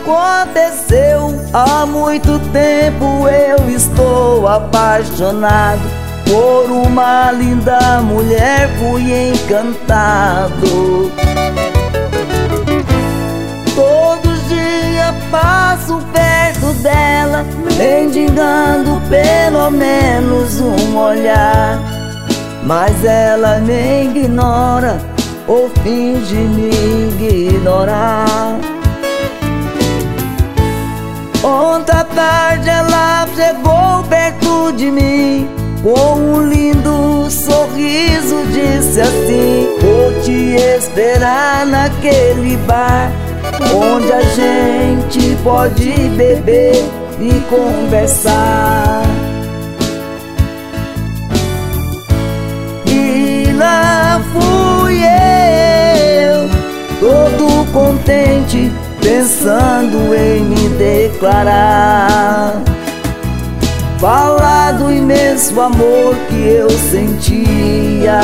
aconteceu há muito tempo. Eu estou apaixonado por uma linda mulher, fui encantado. Todos os dias passo perto dela, mendigando pelo menos um olhar, mas ela me ignora ou finge me ignorar. Ontem à tarde ela chegou perto de mim, com um lindo sorriso disse assim: vou te esperar naquele bar, onde a gente pode beber e conversar. E lá fui eu, todo contente, pensando em me declarar, falar do imenso amor que eu sentia.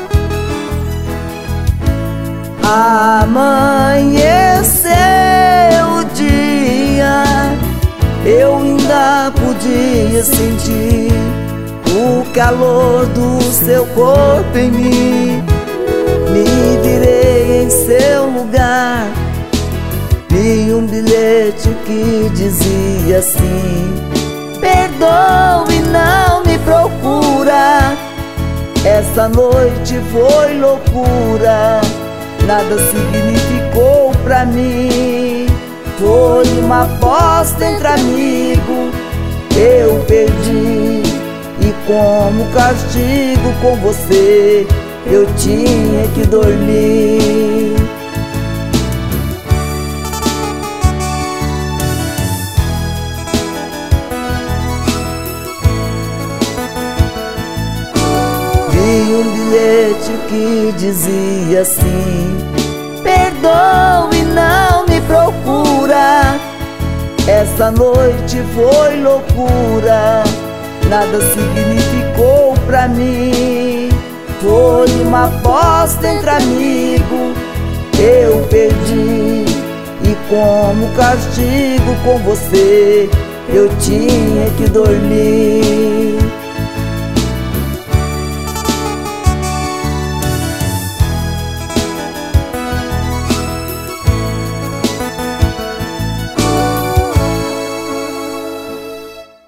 Amanheceu o dia, eu ainda podia sentir o calor do seu corpo em mim. Me virei em seu lugar, vi um bilhete que dizia assim: perdoe, não me procura, essa noite foi loucura, nada significou pra mim. Foi uma aposta entre amigos, eu perdi, e como castigo com você eu tinha que dormir. Vi um bilhete que dizia assim: perdoe, não me procura, essa noite foi loucura, nada significou pra mim. Foi uma aposta entre amigos, eu perdi, e como castigo com você eu tinha que dormir.